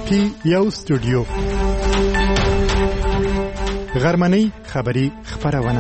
WFP یو سټوډیو غرمنۍ خبری خبرونه.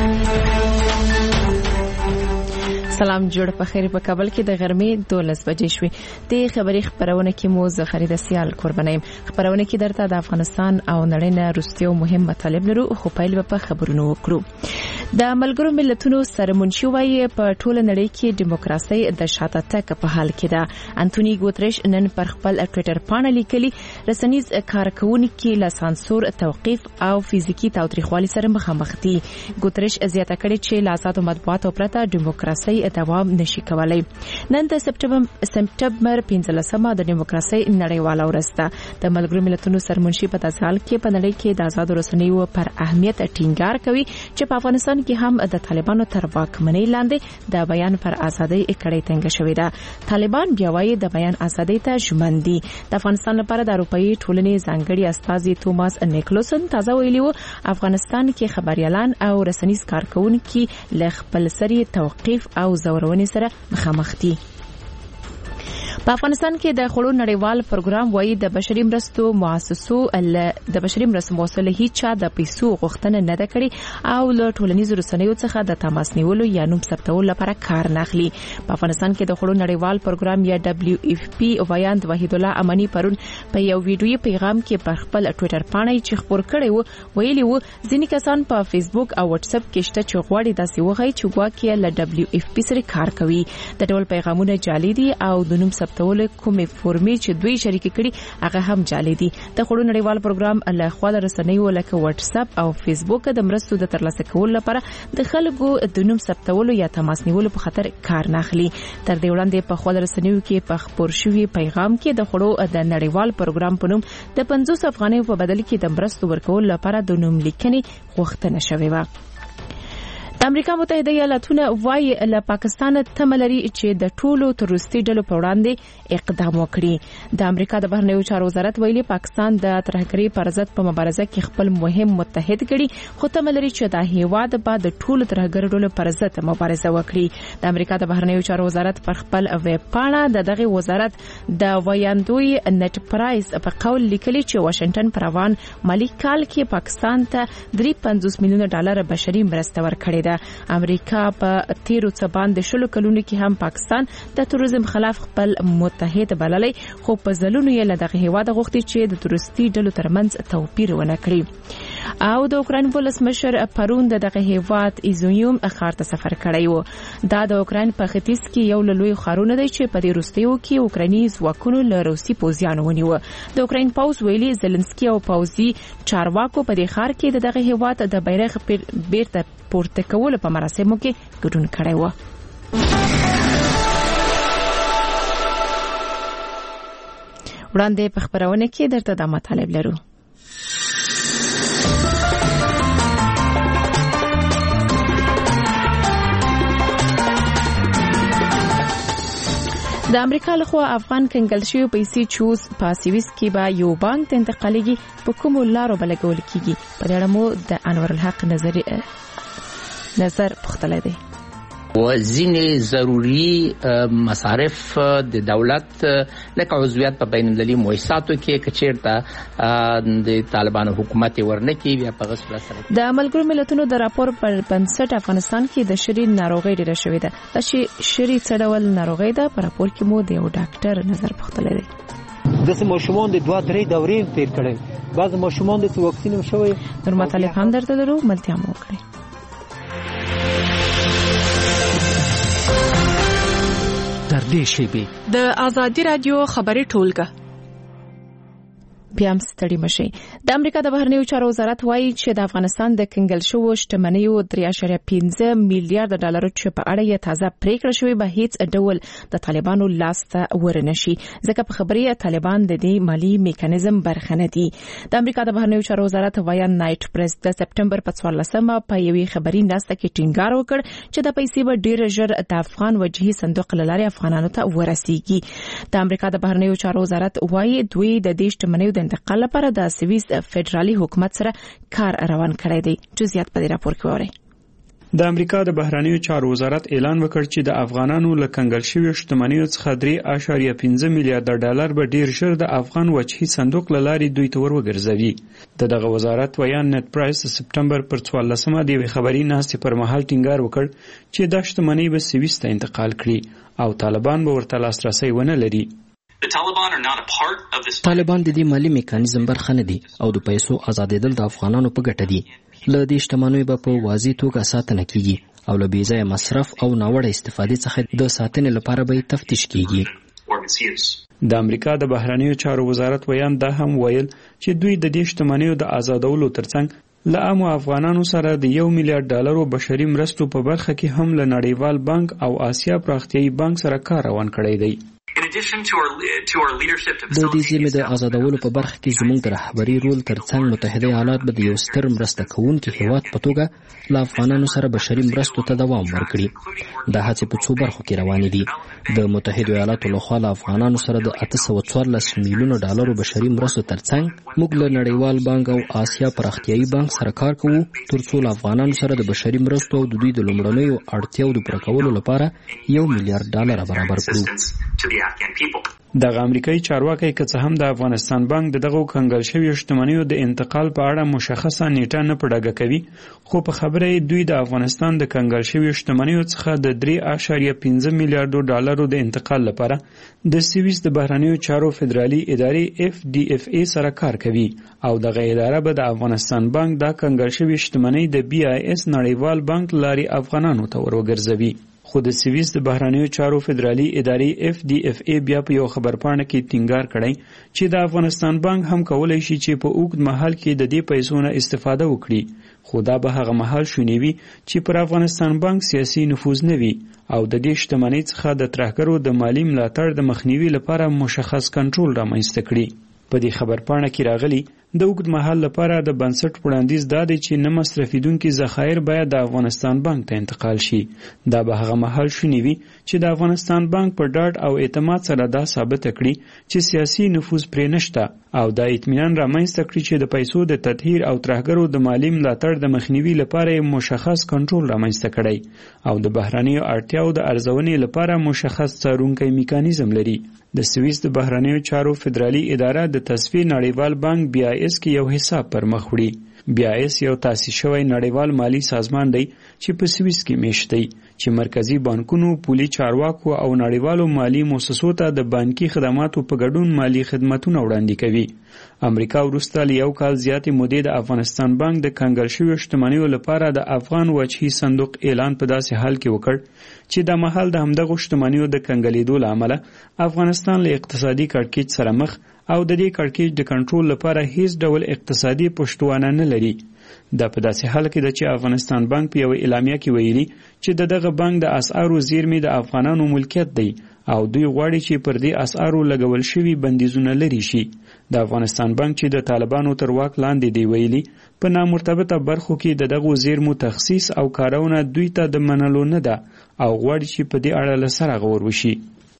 سلام جوړ په خیر. په کابل کې د غرمې 12 بجې شوې. د خبری خبرونه کې مو زه فريده سیال قربانیم. خبرونه کې درته د افغانستان او نړۍ نه وروستیو مهم مطالب لرو، خو پیل په خبرونو وکړو. د ملګرو ملتونو سرمنشي وايي په ټوله نړۍ کې دیموکراسي د شاته تګ په حال کې ده. انټونی ګوتریش نن پر خپل ټوئیټر باندې لیکلي رسنیز کارکونکو له سانسور، توقيف او فزیکی تاوتریخوالي سره مخامخ دي. ګوتریش زیاته کړې چې له آزاد مطبوعاتو پرته دیموکراسي دوام نشي کولای. نن د سپټمبر 15مه د دیموکراسي نړیواله ورځ ده. د ملګرو ملتونو سرمنشي په تاسال کې په نړۍ کې د آزاد رسنیو پر اهمیت ټینګار کوي چې په افغانستان کې هم د طالبانو تر واکمنۍ لاندې د بیان پر ازادۍ کړۍ تنګ شوې ده. طالبان بیا وايي د بیان ازادۍ ته ژمن دي. د افغانستان لپاره د اروپאי ټولنې ځانګړي استازي توماس نیکلسن تازه ویلي وو افغانستان کې خبريالان او رسنیز کارکونکو له خپل سری توقيف او زورونې سره مخامخ دي. په افغانستان کې د خړو نړیوال پروګرام وایي د بشري مرستو مؤسسو د بشري مرستو موصله هیڅ د پیسو غوښتنه نه ده کړې او له ټولنیزو رسنیو څخه د تماس نیولو یا نوم ثبتولو لپاره کار نه اخلي. په افغانستان کې د خړو نړیوال پروګرام یا WFP وایاند وحید الله امانی پرون په یو ویډیوي پیغام کې پر خپل ټوئیټر باندې چې خبر کړی وو ویلي وو ځینې کسان په فیسبوک او واتس اپ کې شته چې غواړي داسې وغوي چې ګواکې له WFP سره کار کوي. د ډول پیغامونه جعلي دي او د نوم ثبتول کومې فورمې چې دوی شریک کړي هغه هم جعلي دي. د خړو نړیوال پروګرام له خوا د رسنیو لکه واتس اپ او فیسبوک د مرستو د ترلاسه کولو لپاره د خلکو د نوم ثبتولو یا تماس نیولو په خاطر کار نه اخلي. تر دې وړاندې په خوا د رسنیو کې په خبر شوی پیغام کې د خړو د نړیوال پروګرام په نوم د 50 افغانۍ په بدل کې د مرستو ورکول لپاره د نوم لیکنې غوښتنه شوې و. د امریکا متحده ایالاتونه وايي له پاکستان تملري چې د ټولو تروریستي ډلو په وړاندې اقدام وکړي. د امریکا د بهرنیو چارو وزارت ویلي پاکستان د ترهګرۍ پر ضد په مبارزه کې خپل مهم متحد ګڼي، خو تملري چې د هیواد په د ټولو ترهګر ډلو پر ضد مبارزه وکړي. د امریکا د بهرنیو چارو وزارت پر خپل ویب پاڼه دغه وزارت د ویاندوی نت پرایس په قول لیکلي چې واشنگټن پر روان مالی کال کې پاکستان ته $350 میلیون بشري مرسته ورکړې ده. امریکا په تیرو څبان د شلو کلونو کې هم پاکستان د تروریزم خلاف خپل متحد بللی، خو په ځلونو یې له دغه هیواد غوښتي چې د تروریستي ډلو ترمنځ توپیر ونه کړي. او د اوکراین ولسمشر پرون دغه هیواد ایزومیوم ښار ته سفر کړی و. دا د اوکراین په ختیځ کې یو لوی ښارونه دی چې په دې وروستیو کې اوکرایني ځواکونو له روسي پوځیانو ونیو. د اوکراین پوځ ویلي زلنسکي او پوځي چارواکو په دې ښار کې دغه هیواد د بیرغ بیرته پورته کولو په مراسمو کې ګډون کړی و. وړاندې په خبرونه کې درته د مطالب لرو. د امریکا لخوا افغان کنګل شوی پیسې چوز په سویس کې به یو بانک ته انتقالیږي په کوم لارو بلګول کیږي. په دې اړه مو د انور الحق نظر پختلی دی. و ځینې ضروري مصارف د دولت لکه عضویت په بین المللي مؤسساتو کې کچیرته د طالبانو حکومت ورنکي بیا په غوښتنه سره د ملګرو ملتونو د راپور پر بنسټ افغانستان کې د شری ناروغي ډیره شوې ده. چې شری څه ډول ناروغي ده په راپور کې مو د یو ډاکټر نظر پختلی دی. د ماشومان د 2-3 دورې تیر کړي، بعض ماشومان د واکسین شوی. نور مطالب هم درته درو ملتیا مو کړی. در دې شیبې د آزادي رادیو خبري ټولګه بیا هم ستړي مشي. د امریکا د بهرنیو چارو وزارت وایي چې د افغانستان د کنګل شوو شتمنیو 3.15 میلیارډ ډالر چې په اړه یې تازه پریکړه شوې به هیڅ ډول د طالبانو لاس ته ورنشي، ځکه په خبري طالبان د دې مالی میکانیزم برخه نه دي. د امریکا د بهرنیو چارو وزارت وایي نایټ پریس د سپټمبر په 14مه په یوې خبري ناسته کې ټینګار وکړ چې د پیسې به ډیر ژر د افغان وجهي صندوق لارې افغانانو ته ورسیږي. د امریکا د بهرنیو چارو وزارت وایي دوی د دې شتمنیو د انتقال لپاره د سویس فدرالي حکومت سره کار روان کړی دی. جزئیات په دې راپور کې وره. د امریکا د بهرنیو چارو وزارت اعلان وکړ چې د افغانانو له کنګل شویو شتمنیو څخه 3.5 میلیارډ ډالر به ډیر ژر د افغان وجهي صندوق له لارې دوی ته ورګرځوي. دغه وزارت ویان نت پرایس د سپټمبر پر 14مه د یوې خبري ناستې پر مهال ټینګار وکړ چې دا شتمنۍ به سویس ته انتقال کړي او طالبان به ورته لاسرسی ونه لري. طالبان د دې مالي میکانیزم برخه نه دي او د پیسو آزادېدل د افغانانو په ګټه دي. له دې شتمنیو به په واضح توګه ساتنه کیږي او له بېځایه مصرف او ناوړه استفادې څخه د ساتنې لپاره به تفتیش کیږي. د امریکا د بهرنیو چارو وزارت ویان دا هم ویل چې دوی د دې شتمنیو د آزادولو ترڅنګ له عامو افغانانو سره د 1 میلیارډ ډالرو بشري مرستو په برخه کې هم له نړیوال بانک او آسیا پراختیایي بانک سره کار روان کړی دی. د دې سیمې د آزادولو په برخه کې زموږ د رهبري رول ترڅنګ متحده ایالات به د یو ستر مرسته کوونکي هیواد په توګه له افغانانو سره بشري مرستو ته دوام ورکړي. دا هڅې په څو برخو کې روانې دي. د متحده ایالاتو لخوا له افغانانو سره د 814 میلیونو ډالرو بشري مرستو ترڅنګ موږ له نړیوال بانک او آسیا پراختیایي بانک سره کار کوو ترڅو له افغانانو سره د بشري مرستو او د دوی د لومړنیو اړتیاو د پوره کولو لپاره 1 میلیارډ ډالر برابر کړو. دغه امریکایي چارواکي که څه هم د افغانستان بانک دغه کنګل شویو شتمنیو د انتقال په اړه مشخصه نیټه نه پړګه کوي، خو په خبره دوی د افغانستان د کنګل شویو شتمنیو څخه د 3.5 میلیارډ ډالرو د انتقال لپاره د سویس د بهرنیو چارو فدرالي ادارې FDFA سره کار کوي او دغه اداره به د افغانستان بانک د کنګل شویو شتمنۍ د BIS نړیوال بانک لاري افغانانو ته ورګرځوي. خو د سویس د بهرنیو چارو فدرالي ادارې FDFA بیا په یو خبرپاڼه کې ټینګار کړی چې د افغانستان بانک هم کولای شي چې په اوږد مهال کې د دې پیسو نه استفاده وکړي، خو دا به هغه مهال شونې وي چې پر افغانستان بانک سیاسي نفوذ نه وي او د دې شتمنۍ څخه د ترهګرو د مالي ملاتړ د مخنیوي لپاره مشخص کنټرول رامنځته کړي. په دې خبرپاڼه کې راغلي د اوږد مهال لپاره د بنسټ وړاندیز دا دی چې نه مصرفیدونکي ذخایر باید د افغانستان بانک ته انتقال شي. دا به هغه مهال شونې وي چې د افغانستان بانک په ډاډ او اعتماد سره دا ثابته کړي چې سیاسي نفوذ پرې نشته او دا اطمینان رامنځته کړي چې د پیسو د تطهیر او ترهګرو د مالي ملاتړ د مخنیوي لپاره مشخص کنټرول رامنځته کړي او د بهرنیو اړتیاو د ارزونې لپاره مشخص څارونکی میکانیزم لري. د سویس د بهرنیو چارو فدرالي اداره د تصفیې نړیوال بانک BIS کې یو حساب پر مخ وړي. BIS یو تاسیس شوی نړیوال مالی سازمان دی چې په سویس کې میشت دی چې مرکزی بانکونو، پولي چارواکو او نړیوالو مالی مؤسسو ته د بانکي خدماتو په ګډون مالی خدماتونه وړاندې کوي. امریکا وروسته له یو کال زیاتې مودې د افغانستان بانک د کنګل شویو شتمنیو لپاره د افغان وجهي صندوق اعلان په داسې حال کې وکړ چې د مهال د همدغو شتمنیو د کنګلېدو له امله افغانستان له اقتصادي کړکېچ سره مخ او د دې کړکېچ د کنټرول لپاره هیڅ ډول اقتصادي پشتوانه نه لري. دا په داسې حال کې ده چې افغانستان بانک په یو اعلامیه کې ویلي چې دغه بانک د اسعارو زیرمې د افغانانو ملکیت دی او دوی غواړي چې پر دې اسعارو لګول شوي بندیزونه لرې شي. د افغانستان بانک چې د طالبانو تر واک لاندې دی ویلي په نامرتبطه برخو کې دغه زیرمو تخصیص او کارونه دوی ته د منلو نه ده او غواړي چې په دې اړه له سره غور وشي.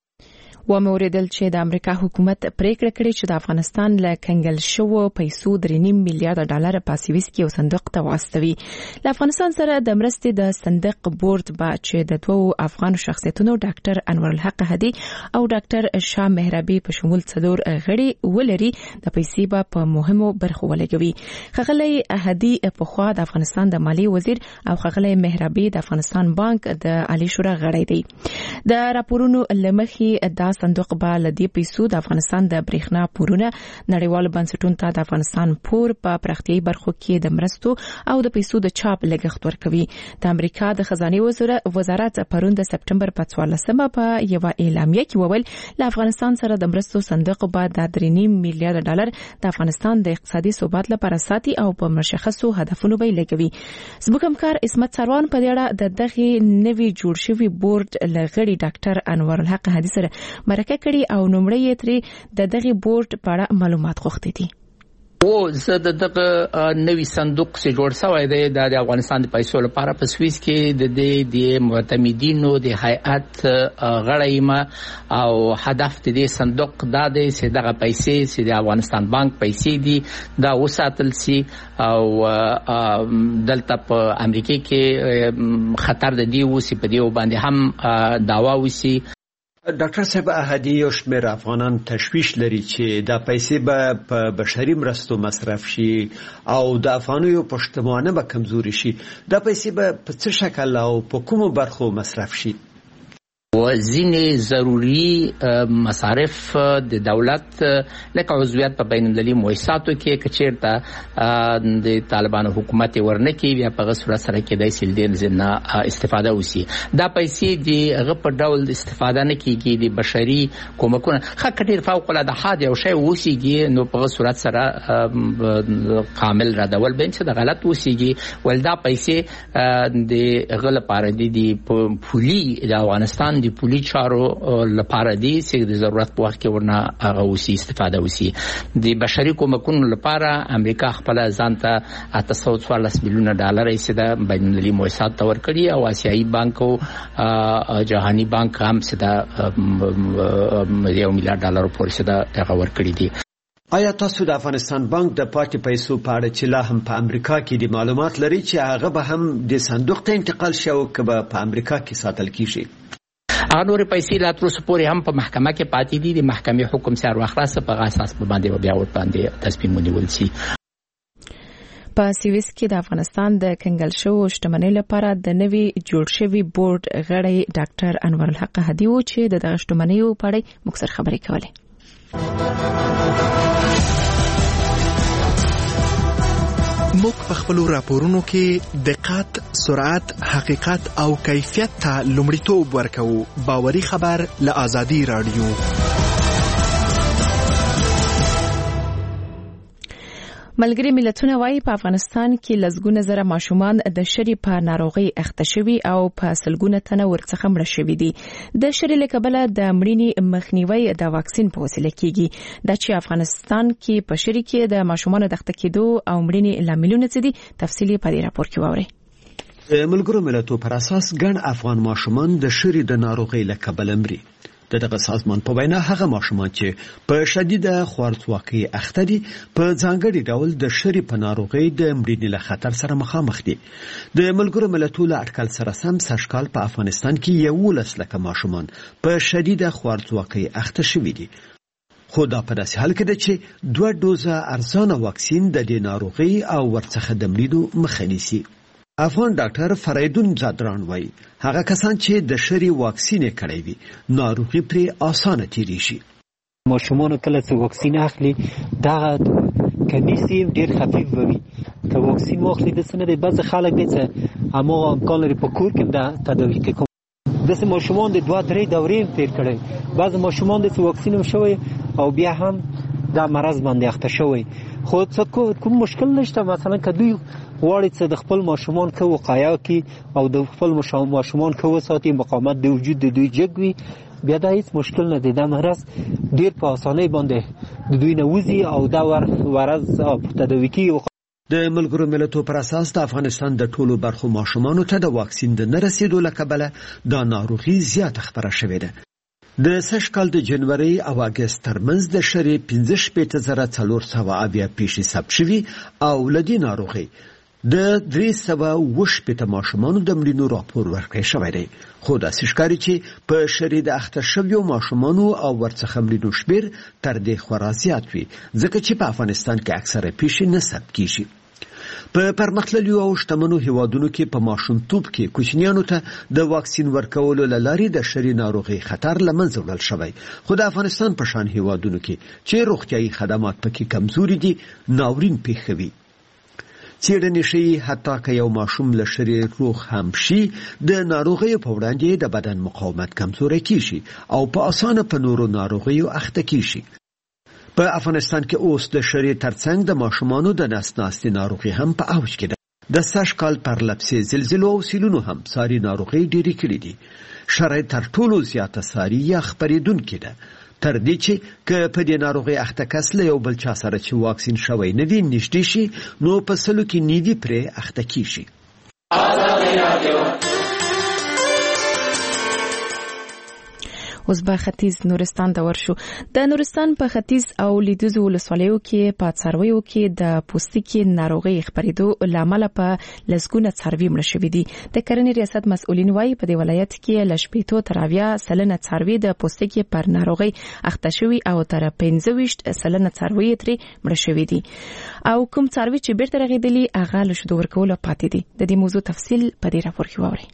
وموریدل چې د امریکا حکومت پریکړه کړې چې د افغانستان له کنګل شوو پیسو 3.5 میلیارډ ډالر په سویس کې یو صندوق ته واستوي. له افغانستان سره د مرستې د صندوق بورډ با چې د دوه افغان شخصیتونو ډاکټر انور الحق هدي او ډاکټر شاه مهربي په شمول څلور غړي ولري د پیسې په مهمو برخو ولګوي. خغلی هدي په خوا د افغانستان د مالی وزیر او خغلی مهربي د افغانستان بانک د عالی شورا غړی دی. د راپورونو لمخې د صندوق به لدی پیسو د افغانستان د برېښنا پورونه نړیوال بنسټونو ته د افغانستان پور په پراختیایي برخو کې د مرستو او د پیسو د چاپ لګښت ورکوي. د امریکا د خزانه وزارت پرون د سپټمبر په 14مه په یو اعلامیه کې وویل له افغانستان سره د مرستو صندوق به د 3.5 میلیارډ ډالر د افغانستان د اقتصادي ثبات لپاره ساتي او په مشخصو هدفونو به لګوي. زموږ همکار اسمت سروان په دې اړه د دغه نوي جوړ شوی بورډ لغړي ډاکټر انور الحق هدي سره مرکه کړي او نومړی یې ترې د دغه بورډ په اړه معلومات غوښتي دي. او زه دغه نوې صندوق چې جوړ شوی دی د افغانستان د پیسو لپاره په سویس کې د معتمدینو د هیئت غړی ما او هدف د صندوق دا دی چې دغه پیسې چې د افغانستان بانک پیسې دي دا وساتل سي او دلته په امریکا کې خطر د دی وسی په دی باندې هم داوا وسی. ډاکټر صاحب احدی یو شمېر افغانان تشویش لري چې دا پیسې به په بشري مرستو مصرف شي او د افغانیو پښتمانه به کمزوري شي. دا پیسې به په څه شکل او په کومو برخو مصرف شي؟ وزینې ضروري مصارف د دولت لکه عضویت په بین المللي مؤسساتو کې کچیرته د طالبانو حکومت ورنکي بیا په صورت سره کې د سیلډل زنه استفاده وسی. دا پیسې د غپ ډول استفاده نه کیږي د بشري کومکونه خه کډیر فوق العاده حاد او شی وسیږي نو په صورت سره کامل ردول بین څه د غلط وسیږي ول دا پیسې د غل لپاره د پولي د افغانستان د پولی چارو لپاره دي چې د ضرورت په وخت کې ورنه هغه وسی استفاده وسی. د بشري کومکونو لپاره امریکا خپل ځانته 814 میلیون ډالر یې د بین المللي مؤسسات ته ورکړي او آسیایي بانک او جهاني بانک هم د 1 میلیارډ ډالر پورې هغه ورکړي دي. آیا تاسو د افغانستان بانک د پاتې پیسو په اړه چې لا هم په امریکا کې د معلومات لري چې هغه به هم د صندوق ته انتقال شي او که به په امریکا کې ساتل کیږي؟ هغه نور پیسې لا تر اوسه پورې هم په محکمه کې پاتې دي. د محکمې حکم سره واخلاسه په اساس باندې بیا ور باندې تصمیم ونیول شي. په سویس کې د افغانستان د کنګل شوو شتمنۍ لپاره د نوي جوړ شوي بورډ غړی ډاکټر انور الحق هدی و چې د دغه شتمنیو په اړه مختصر خبرې کولې. موږ په خپل راپورونو کې دقت، سرعت، حقیقت او کیفیت ته لومړیتوب ورکوو. باوري خبر له آزادي رادیو. ملګری ملتونه وايي په افغانستان کې لزګونه زره ماشومان د شری په ناروغي اخته شوي او په سلګونه تنه ورڅخه مړه شوي دي. د شری له کبله د مړینې مخنیوي د واکسین په وسیله کیږي. د چې افغانستان کې په شری کې د ماشومان د اخته کېدو او مړینې لاملونه څه دي تفصیلی په دې راپور کې واورئ. ملګرو ملتونو پر اساس ګڼ افغان ماشومان د شری د ناروغي له کبله مري. دغه سازمان په وینا هغه ماشومان چې په شدیده خوارځواکۍ اخته دي په ځانګړي ډول د شری په ناروغۍ د مړینې له خطر سره مخامخ دي. د ملګرو ملتونو اټکل سره سم سږکال په افغانستان کې 11 لکه ماشومان په شدیده خوارځواکۍ اخته شوي دي. خو دا په داسې حال کې ده چې 2 ډوزه ارزانه واکسین د دې ناروغۍ او ورڅخه د مړینو مخه نیسي. افغان ډاکټر فریدون زادران وایي هغه کسان چې د شری واکسین کړی وي ناروغي پرې اسانه تیری شي. ماشومان کله چې واکسین اخلي دا کمیسي ډیر خفیف وي. که واکسین واخلي د سنې د بعض خلک دي چې اما امکان لري په کور کې دا تداوی کوي. د ماشومان د 2-3 دورې تیر کړي. بعض ماشومان د واکسین شوی او بیا هم دا مرض باندې اخته شوی. خو څه کوم مشکل نشته. مثلا که دوی غواړي چې د خپل ماشومان کو وقایه کی او د خپل ماشومان کو وساتي مقاومت د وجود د دوی جګوي بیا دا هیڅ مشکل نه دی. دا مرض ډیر په اسانۍ باندې د دوی نه وځي او دا ورځ او تداوی کی. د ملګرو ملتونو پر اساس د افغانستان د ټولو برخو ماشومانو ته د واکسین د نه رسیدو له کبله دا ناروغي زیاته خپره شوې ده. د سږکال د جنوري او اگست ترمنځ د شری 15,400 پیښې ثبت شوي او لدی ناروغي د 380 ماشومانو د مړینو راپور ورکړی شوی دی. خو داسې ښکاري چې په شری د اخته شویو ماشومانو او ورڅخه مړینو شمېر تر دې خورا زیات وي ځکه چې په افغانستان کې اکثره پیښې نه ثبت کیږي. په پرمختللو او شتمنو هیوادونو کې په ماشومتوب کې کوچنیانو ته د واکسین ورکولو له لارې د شری ناروغي خطر له منځه وړل شوی. خو د افغانستان په شان هیوادونو کې چې روغتیايي خدمات پکې کمزوري دي ناورین پیښوي. څېړنې ښیي حتی که یو ماشوم له شری روغ هم شي د ناروغیو په وړاندې د بدن مقاومت کمزوری کیږي او په اسانه په نورو ناروغیو اخته کیږي. په افغانستان کې اوس د شری ترڅنګ د ماشومانو د نس ناستې ناروغي هم په اوج کې ده. د سږکال پرلپسې زلزلو او سیلونو هم ساري ناروغي ډېرې کړې دي. شری تر ټولو زیاته ساري یا خپرېدونکې ده. تر دې چې که په دې ناروغي اخته کس له یو بل چا سره چې واکسین شوی نه وي نږدې شي نو په سلو کې نیوي پرې اخته کیږي. اوس به ختیځ نورستان ته ورشو. د نورستان په ختیځ او لیدوزو ولسوالیو کې په څارویو کې د پوستکي ناروغي خپرېدو لامل په لسګونه څاروي مړ شوي دي. د کرنې ریاست مسؤلین وايي په دې ولایت کې لشپېتو تر 80% څاروي د پوستکي پر ناروغي اخته شوي او تر 25% څاروي ترې مړ شوي دي. او کوم څاروي چې بیرته رغېدلي هغه له شیدو ورکولو پاتې دي. د دې موضوع تفصیل په دې راپور کې واورئ.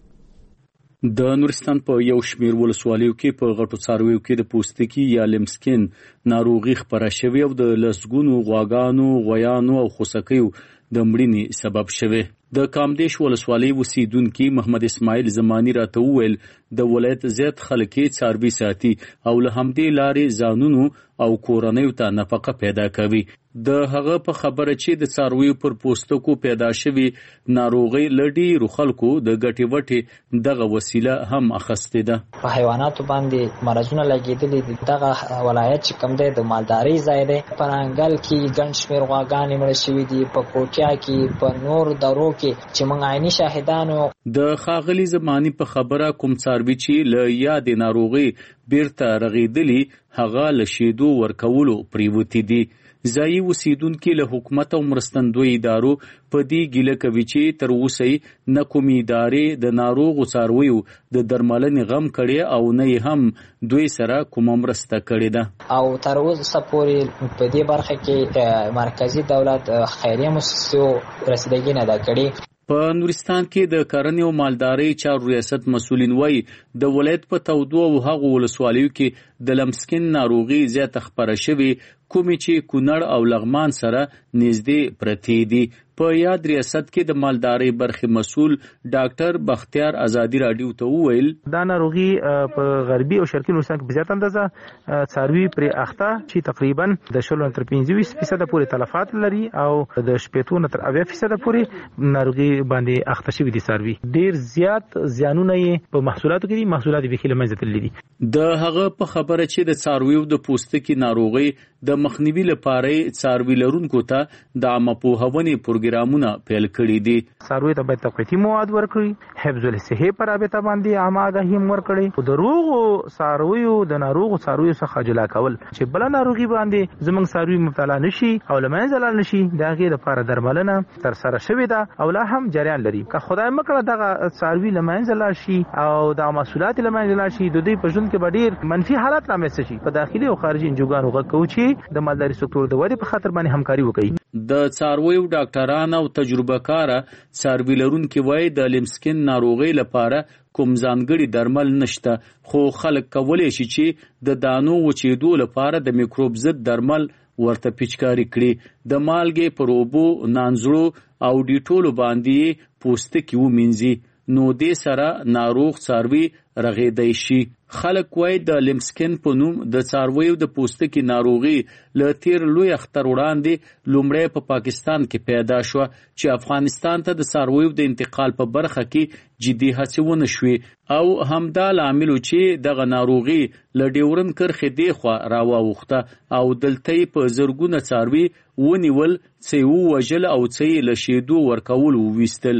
د نورستان په یو شمیر ولسوالیو کې په غټو څارویو کې د پوستکي یا لمسکین ناروغي خپره شوې او د لسګونو غواګانو، غویانو او خوسکیو د مړینې سبب شوه. د کامدیش ولسوالۍ اوسیدونکو محمد اسماعیل زمانی راته وویل د ولایت زیات خلک څاروي ساتي او له همدې لارې ځانونو او کورنیو ته نفقه پیدا کوي. د هغه په خبره چې د څارویو پر پوستکو پیدا شوی ناروغي لډي خلکو د ګټي وټي دغه وسیله هم اخسته ده. په حیواناتو باندې مرزونه لګیدلي دي. دغه ولایت چې کوم دی د مالداري ځای دی. په انګل کې ګڼ شمېر غواګانې مړ شوي دي. په کوټیا کې په نور درو کې چې موږ عیني شاهدانو. د خاغلی زمانی په خبره کوم څاروي چې له یادې ناروغي بیرته رغېدلي هغه له شیدو ورکولو پریوتی دي. ځایي اوسیدونکو له حکومت او مرستندوی ادارو په دې ګیله کوي چې تر اوسه نه کومې ادارې د ناروغو څارویو د درملنې غم کړي او نه هم دوی سره کوم مرسته کړي ده. او تر اوسه پورې په دې برخه کې مرکزی دولت خیریه مؤسسو رسیدګي نه ده کړې. په نورستان کې د کرنې او مالدارۍ چارو ریاست مسؤلین وايي د ولایت په تودو او هغو ولسوالیو کې د لمسکین ناروغي زیات خبره شوي کومې چې کونړ او لغمان سره نږدې پرتې دي. په یاد ریاست کې د مالدارۍ برخې مسؤل ډاکټر بختیار ازادي رادیو ته وویل دا ناروغي په غربي او شرقي نورستان کې بزیات اندازه څاروي پر اخته چې تقریبا د 15 تر 25% پورې تلفات لري او د 15 تر 80% پورې ناروغي باندې اخته شوی دي. څاروي ډیر زیات زیانونه په محصولاتو کې دي. محصولات به خله منځ تللي دي. د هغه په خبره چې د څارویو د پوستکي ناروغي د مخنیوي لپاره څاروي لرونکو ته د عامه پوهاونې پروګرامونه پیل کړي دي. څاروي ته باید تقویتي مواد ورکړي. حفظ الصحه پر رابطه باندې عامه آگاهي ورکړي. د روغو څارویو د ناروغو څارویو څخه جلا کول چې بل ناروغي باندې زموږ څاروي مبتلا نشي او لمنځه لاړ نشي دغه لپاره درملنه تر سره شوې ده او لا هم جریان لري. که خدای مکړه دغه څاروي لمنځه لاړ شي او د محصولات لمنځه لاړ شي د دوی په ژوند کې ډیر منفي حالات رامنځته شي. په داخلي او خارجي انجوګانو غوښتو چې د مالداري سکتور د ودې په خاطر باندې همکاري وکړي. د څارویو ډاکټران او تجربه کار څاروي لرونکو وایي د لمسکین ناروغي لپاره کوم ځانګړي درمل نشته خو خلک کولای شي چې د دانو وچېدو لپاره د میکروب ضد درمل ورته پیچکاري کړي. د مالګې پر اوبو نانځړو او ډیټولو باندې پوستکي ومینځي نو دې سره ناروغ څاروي رغېدای شي. خلک وایي د لمسکین په نوم د څارویو د پوستکي ناروغي له تیر لوی اختر وړاندې لومړی په پاکستان کې پیدا شو چې افغانستان ته د څارویو د انتقال په برخه کې جدي هڅې ونه شوې او همدا لامل چې دغه ناروغي له ډیورن کرښې دیخوا راواوخته او دلته په زرګونه څاروي ونیول څه وژل او څه له شیدو ورکول وویستل.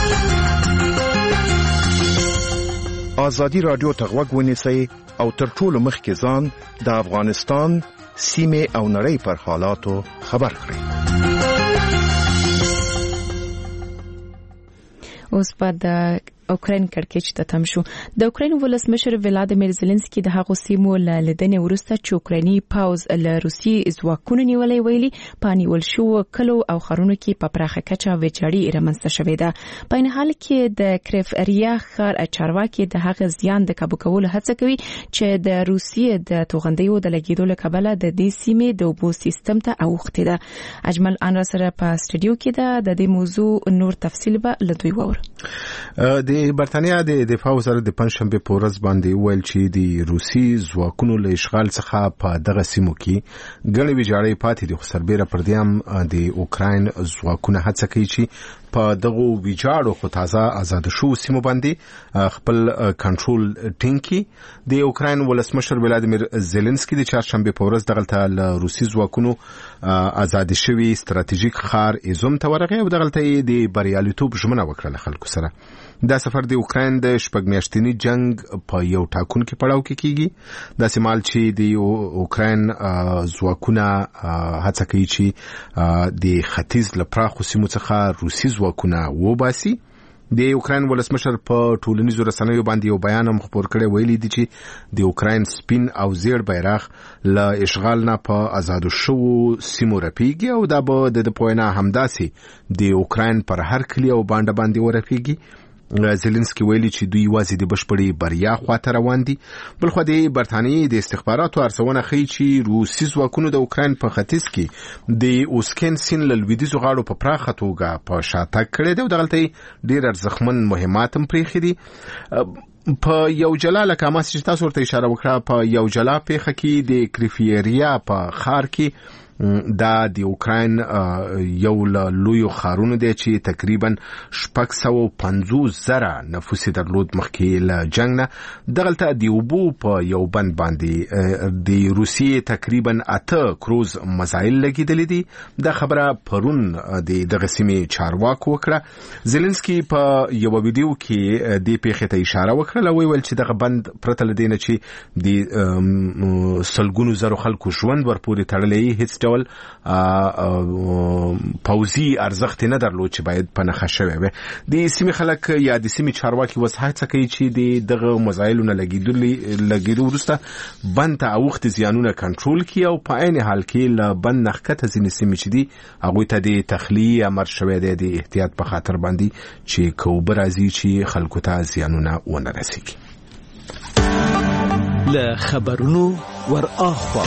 آزادی رادیو ته غوږ ونیسئ او تر ټولو مخکې ځان د افغانستان سیمې او نړۍ پر حالاتو خبر کړئ. اوس په د اوکراین کړکېچ ته تم شو. د اوکراین ولسمشر ولادیمیر زيلنسکي د هغو سیمو له لیدنې وروسته چې اوکرایني پاوز له روسیې ځواکونو نیولې ویلي په نیول شو کلو او خارونو کې په پراخه کچه ویجاړي رامنځته شوې ده. په این حال کې د کریفریا ښار چارواکي د هغه زیان د کابو کولو هڅه کوي چې د روسیې د توغندیو د لګیدو له کبله د دې سیمې د اوبو سیستم ته اوښتې ده. اجمل ان سره په سټډیو کې ده. د دې موضوع نور تفصیل به له دوی وور. د برتانیا د دفاع وزارت د پنځشنبه په ورځ باندې ویل چې د روسي ځواکونو له اشغال څخه په دغه سیمو کې ګڼې ویجاړۍ پاتې دي. خو سربېره پر دې هم د اوکراین ځواکونه هڅه کوي چې په دغه ویجاړو خو تازه آزاد شو سیمو باندې خپل کنټرول ټینګي د یوکرين ولسمشر ولادیمیر زيلنسکي د چهارشنبه په ورځ دغلته له روسي ځواکونو آزاد شوی ستراتیژیک ښار ایزوم ته ورغی او دغلته د بریالیتوب ژمنه وکړه خلکو سره. دا سفر د یوکرين د شپږ میاشتنی جنگ په یو ټاکونکي پړاو کې کیږي. د سیمال چې د یوکرين ځواکونه هڅه کوي چې د ختیځ لپاره سیمو څخه روسي ځواکونه وباسي. د یوکرين ولسمشر په ټولنیزو رسنیو باندې یو بیان هم خپور کړی ویلي دی چې د یوکرين سپین او زیړ بیرغ له اشغال نه په آزاد شو سیمو رپیږي او دا به د پوینا همداسي د یوکرين پر هر کلی او باندې باندې ورپیږي. زيلنسکي ویلي چې دوی واځي د بشپړي بریا خواته روان دي. بلخو د برتانیې د استخباراتو ارزونه ښیي چې روسي ځواکونو د یوکرين په ختیځ کې د اوسکین سین له لویدیځو غاړو په پراخه توګه په شاتګ کړی دی او دغلته ډېر ارزښتمن مهمات هم پرېښي دي. په یو جلا لکه ما چې تاسو ورته اشاره وکړه په یو جلا پیښه کې د کریفیریا په ښار کې دا د یوکرين یو لوی خارونه دی چې تقریبا 650,000 نفوس درلود مخکې له جنگ نه. دغلته د یوبو په یو بند باندې د روسیې تقریبا 8 کروز مزایل لګیدلې دي. دا خبره پرون د دغه سیمې چارواکو وکړه. زيلنسکي په یو ویډیو کې د پیښې ته اشاره وکړه او ویل چې دغه بند پرته لدینه چې د سلګونو زرو خلکو ژوند ورپورې تړلې هیڅ ډول پوزي ارزښت نه درلود چې باید په نخښه شوی وي. د سیمې خلک یا د سیمې چارواکي وضاحت کوي چې دغه مزایلو نه لګیدو وروسته بند ته اوخت زیانونه کنټرول کړي او په عین حال کې له بند نخکته ځینې سیمې چې دي هغوی ته د تخلیه امر شوی دی د احتیاط په خاطر باندې چې کوبه راځي چې خلکو ته زیانونه ونه رسیږي. له خبرونو ور اخوا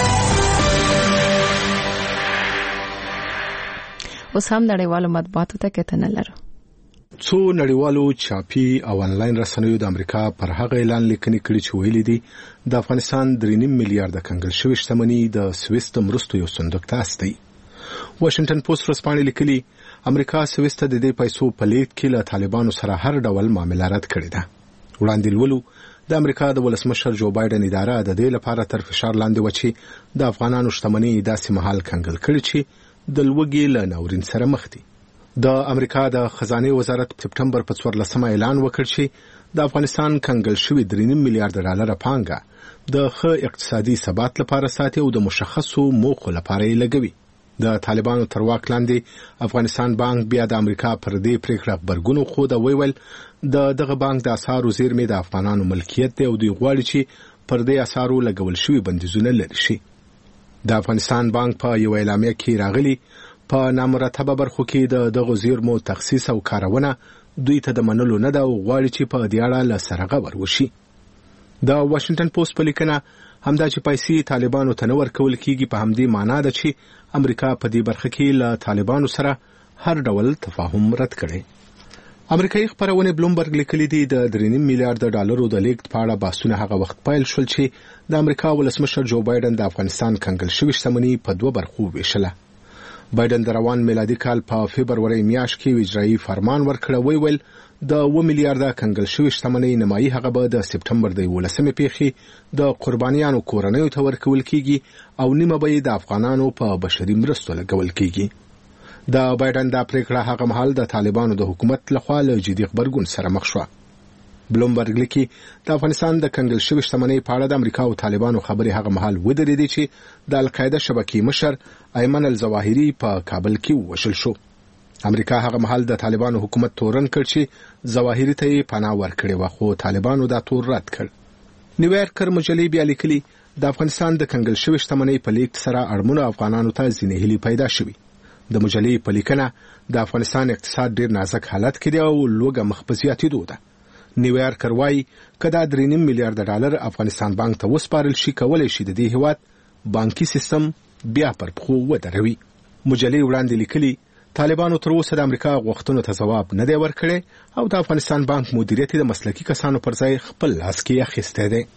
اوس هم نړیوالو مطبوعاتو ته کتنه لرو. څو نړیوالو چاپی او انلاین رسنیو د امریکا پر هغه اعلان لیکنې کړي چې ویلي دي د افغانستان 3.5 میلیارډ کنګل شوی شتمنۍ د سویس د مرستو یو صندوق ته استي. واشنگټن پوسټ ورسپانې لیکلي امریکا سویس ته د دې پیسو په لیږد کې له طالبانو سره هر ډول معامله رد کړې ده. وړاندې لولو د امریکا د ولسمشر جو بایدن اداره د دې لپاره تر فشار لاندې و چې د افغانانو شتمنۍ داسې مهال کنګل کړي چې د لوګي له ناورین سره مخ دي. د امریکا د خزانه وزارت په سپټمبر په 14 اعلان وکړ چې د افغانستان کنګل شوی 3.5 میلیارډ ډالر پانګه د ښه اقتصادي ثبات لپاره ساتي او د مشخصو موخو لپاره یې لګوي. د طالبانو تر واک لاندې افغانستان بانک بیا د امریکا پر دې پریکړه خبرګون خو د ویل دغه بانک د اسعارو زیرمې د افغانانو ملکیت دی او دوی غواړي چې پر دې اسعارو لګول شوی بندیزونه لري شي. د افغانستان بانک په یو اعلامیه کې راغلي په نامرتبه برخو کې دغه زیرمو تخصیص او کارونه دوی ته د منلو نه ده او غواړي چې په دې اړه له سرغه ورشي. د واشنگټن پوسټ په لیکنه همدا چې پیسې طالبانو ته نه ورکول کیږي په همدې معنی ده چې امریکا په دې برخه کې له طالبانو سره هر ډول تفاهم رد کړي. امریکایي خبرونه بلومبرګ لیکلي دي د 3.5 میلیارډ ډالرو د لیږد په اړه بحثونه هغه وخت پیل شول چې د امریکا ولسمشر جو بایدن د افغانستان کنګل شوی شتمنۍ په 2 برخو ویشله. بایدن د روان میلادي کال په فبرवरी میاشت کې اجرایي فرمان ورکړ ویل د 1 میلیارډ کنګل شوی شتمنۍ نمایي هغه به د سپټمبر د 11مې پیښې د قربانیانو کورنیو ته ورکول کیږي او نیمه به د افغانانو په بشري مرستو لګول کیږي. د بایدن د پریکړه هغه مهال د طالبانو د حکومت لخوا له جدي خبرګون سره مخ شو. بلومبرګ لیکي د افغانستان د کنګل شوی شتمنۍ په اړه د امریکا او طالبانو خبرې هغه مهال ودرېدې چې د القاعده شبکې مشر ایمن الظواهری په کابل کې وشل شو. امریکا هغه مهال د طالبانو حکومت تورن کړ چې ظواهری ته پناه ورکړي و خو طالبانو دا تور رد کړ. نیویارکر مجلې بیا لیکلي د افغانستان د کنګل شوی شتمنۍ په لیک سره اړمنو افغانانو ته ځینې هیلې پیدا شوي. د مجلې په لیکنه د افغانستان اقتصاد ډیر نازک حالت کې دی او لوګه مخبزياتي دوده. نیویارکر وايي کدا 3.5 میلیارډ ډالر افغانستان بانک ته وسپارل شي کولای شي د دې هیواد بانکي سیستم بیا پر پخو ودروي. مجلې وړاندې لیکلي طالبانو تر اوسه د امریکا غوښتنو ته ځواب نه دی ورکړی او د افغانستان بانک مدیریت د مسلکي کسانو پر ځای خپل لاس کې اخیسته دی.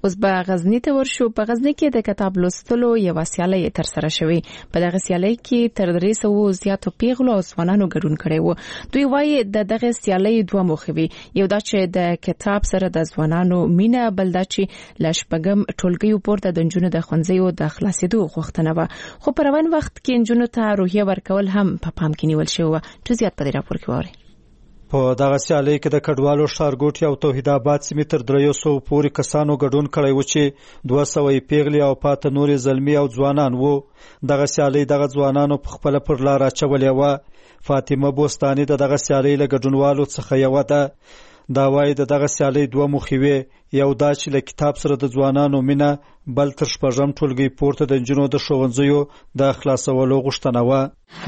اوس به غزنی ته ورشو. په غزنی کې د کتاب لوستلو یو سیالي تر سره شوې. په دغه سیالي کې تر 300 زیاتو پیغلو او ځوانانو ګډون کړی و. دوی وایي د دغه سیالي دوه موخې وي. یو دا چې د کتاب سره د ځوانانو مینه، بل دا چې لشپګم ټولګیو پورته د نجونو د ښوونځیو د خلاصېدو غوښتنه و. خو په روان وخت کې نجونو ته روحیه ورکول هم په پام کې نیول شوی و. جزئیات په دې راپور کې واره. په دغه سیالي کې د کډوالو ښارګوټي او توحید آباد سیمې تر 300 پورې کسانو ګډون کړی و چې 200 پیغلې او پاته نورې زلمی او ځوانان وو. دغه سیالي دغه ځوانانو په خپل پر لار اچولې و. فاطمه بوستاني دغه سیالي له ګډونوالو څخه یو ده. دا وایي دغه سیالي دوه موخې وي. یو دا چې له کتاب سره د ځوانانو مینه، بل تر شپږم ټولګي پورته د نجونو د ښوونځیو د خلاصولو غوښتنه وه.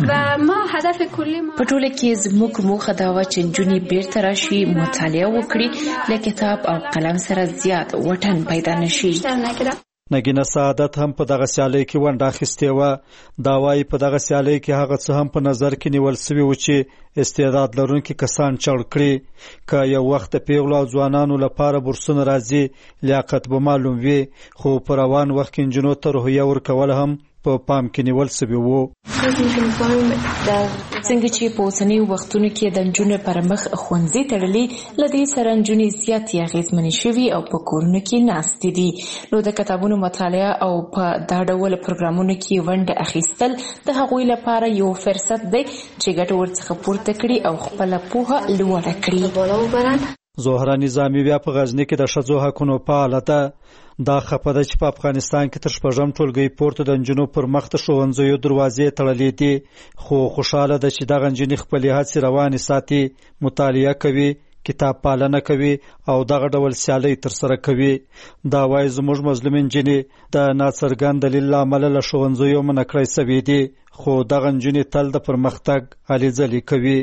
په ټوله کې زموږ موخه دا وه چې نجونې بیرته راشي، مطالعه وکړي، له کتاب او قلم سره زیات وطن پیدا نشي. نګینه سعادت هم په دغه سیالي کې ونډه اخیستې وه. دا وایي په دغه سیالي کې هغه څه هم په نظر کې نیول سوي و چې استعداد لرونکي کسان چړ کړي. که یو وخت د پیغلو او ځوانانو لپاره بورسونه راځي، لیاقت به معلوم وي، خو په روان وخت کې نجونو ته روحیه ورکول هم په پام کې نیول سوي وو. څنګه چې په اوسني وختونو کې د نجونو پر مخ ښوونځي تړلي، لدې سره نجونې زیاتې اغېزمنې شوي او په کورونو کې ناستې دي. نو د کتابونو مطالعه او په دا ډول پروګرامونو کې ونډه اخیستل د هغوی لپاره یو فرصت دی چې ګټه ورڅخه پورته کړي او خپله پوهه لوړه کړي. زهره نظامي بیا په غزني کې د ښځو حقونو فعاله ده. دا خبره چې په افغانستان کې تر شپږم ټولګي پورته د نجونو پر مخ د ښوونځیو دروازې تړلې دي، خو خوشاله ده چې دغه نجونې خپلې هڅې روانې ساتي، مطالعه کوي، کتاب پالنه کوي او دغه ډول سیالي تر سره کوي. دا وایي زموږ مظلوم نجونې د ناڅرګند دلیل له امله له ښوونځیو منع کړای سوي دي، خو دغه نجونې تل د پرمختګ هلې ځلې کوي.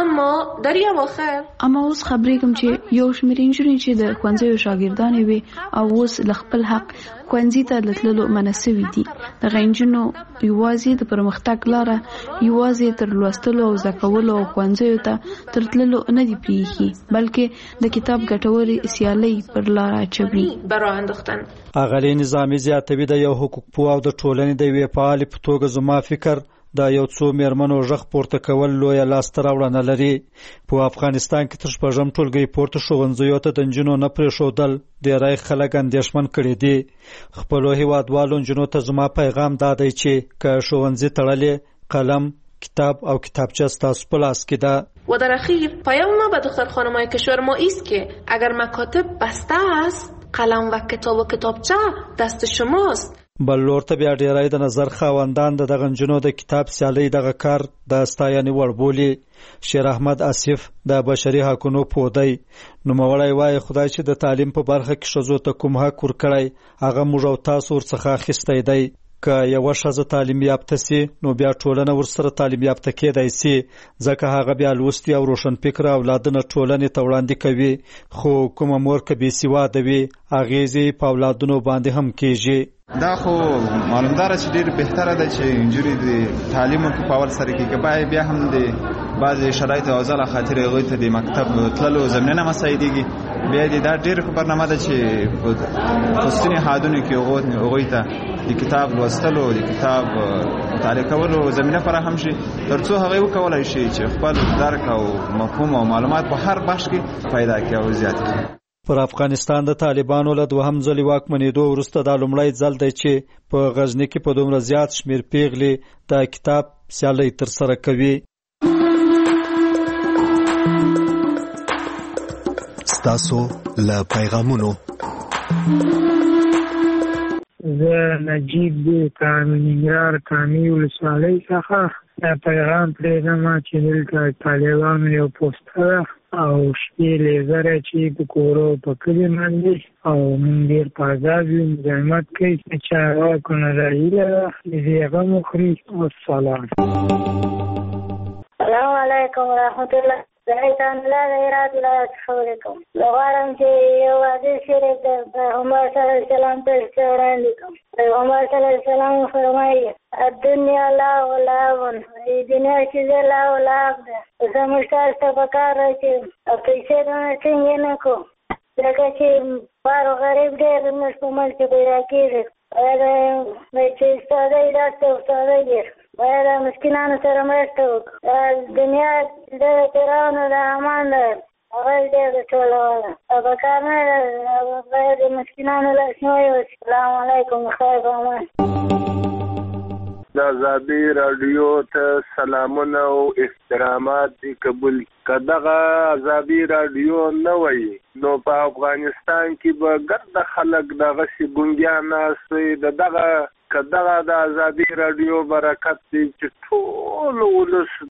اما اوس خبرېږم چې یو شمېر نجونې چې د ښوونځیو شاګردانې وي او اوس له خپل حق ښوونځي ته د تللو منع سوي دي. دغه نجونو یوازې د پرمختګ لاره یوازې تر لوستلو او زده کولو او ښوونځیو ته تر تللو نه دي پرېښي، بلکې د کتاب ګټورې سیالۍ پر لاره اچوي. اغلې نظامي زیاتوي د یو حقوق پوه او د ټولنې د یوې فعالې په توګه زما فکر دا یو څو میرمنو غږ پورته کول لویه لاسته راوړنه لري. په افغانستان کې تر شپږم ټولګي پورته ښوونځیو ته د نجونو نه پرېښودل ډېری خلک اندېښمن کړي دي. خپلو هېوادوالو نجونو ته زما پیغام دا دی چې که ښوونځي تړلې، قلم، کتاب او کتابچه ستاسو په لاس کې ده. و در اخیر پیام ما به دختر خانم‌های کشور ما است که اگر مکاتب بسته است، قلم و کتاب و کتابچه دست شماست. بل لور ته بیا ډیری د نظر خاوندان د دغه نجونو د کتاب سیالۍ دغه کار د ستاینې وړ بولي. شیر احمد آصف د بشري حقونو پوه دی. نوموړی وایي خدای چې د تعلیم په برخه کې ښځو ته کوم حق ورکړی، هغه موږ او تاسو ورڅخه اخیستی دی. که یوه ښځه تعلیم یافته سي، نو بیا ټولنه ورسره تعلیم یافته کېدای سي، ځکه هغه بیا لوستي او روشنفکره اولادونه ټولنې ته وړاندې کوي. خو کومه مور که بېسواده وي، اغېزې په اولادونو باندې هم کېږي. دا خو معلومداره چې ډېر بهتره ده چې نجونې د تعلیم په اول سره کې باید بیا هم د بعضې شرایطو او ځله خاطر هغوی ته د مکتب تللو زمینه نه مساعدېږي. بیا دا ډېر برنامه ده چې په پوستیني حادونو کې هغوی ته د کتاب لوستلو، د کتاب مطالعه کولو زمینه فراهم شي، تر څو هغوی وکولی شي چې خپل درک او مفهوم او معلومات په هر بخش کې پیدا کړي او زیات کړي. پر افغانستان د طالبانو له دوهم ځلې واکمنېدو وروسته دا لومړی ځل دی چې په غزني کې په دومره زیات شمېر پیغلې د کتاب سیالۍ ترسره کوي. ستاسو له پیغامونو زه نجیب ننګرهار کامې ولسوالۍ څخه دا پیغام پرېږدم چې دلته طالبانو یو پوسټه ده او شپې لیزره چې په کورو په کلي باندې او موږ ډېر په عذاب یو، مزاحمت کوي. چارواکو نه دا هیله ده چې دې غم وخوري. والسلام. السلام علیکم ورحمت الله. زه الله غیرات له خبرې کوم. زه غواړم چې یو حدیث شریف د پیغمبر صلی الله علیه وسلم ته وړاندې کړم. پیغمبر صلی الله علیه وسلم فرمایي الدنیا لهو و لعب، دنیا چې لهو و لعب ده. زموږ تاسو ته پکار ده چې پیسې دونه څنګه نه کړو. د لکه چې بار غریب ډېر موږ په منځ کې پیدا کېږي باید چې استادۍ داسې استادۍ ډېر باید مسکینانو سره مرسته وکړو دنیا د پیرانو د امان ده هغه ډېر ټولوله او په کار نه ده باید د مسکینانو لاسنیوی وشي. السلام علیکم خیر و امان. د ازادي رادیو ته سلامونه او احترامات دي قبول. که دغه ازادي رادیو نه وای نو په افغانستان کې به ګرد خلک دغسې ګونګیان ناست دغه د ازادي رادیو برکت دی چې ټول ولس